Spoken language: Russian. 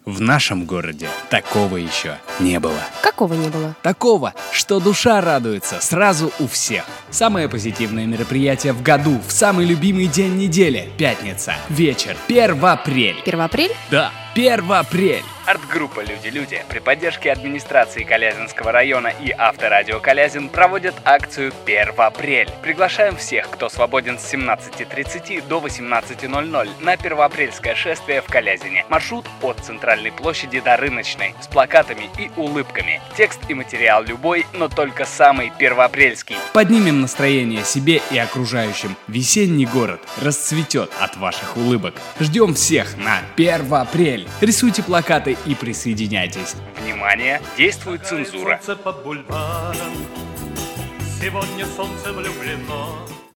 В нашем городе такого еще не было. Какого не было? Такого, что душа радуется сразу у всех. Самое позитивное мероприятие в году, в самый любимый день недели – пятница, вечер, 1 апреля. 1 апреля? Да, 1 апреля. Арт-группа «Люди-люди» при поддержке администрации Калязинского района и Авторадио Калязин проводят акцию 1 апреля. Приглашаем всех, кто свободен с 17:30 до 18:00 на первоапрельское шествие в Калязине. Маршрут от Центральной площади до Рыночной с плакатами и улыбками. Текст и материал любой, но только самый первоапрельский. Поднимем настроение себе и окружающим. Весенний город расцветет от ваших улыбок. Ждем всех на 1 апреля. Рисуйте плакаты и присоединяйтесь. Внимание! Действует цензура. Солнце по бульварам, сегодня солнце влюблено.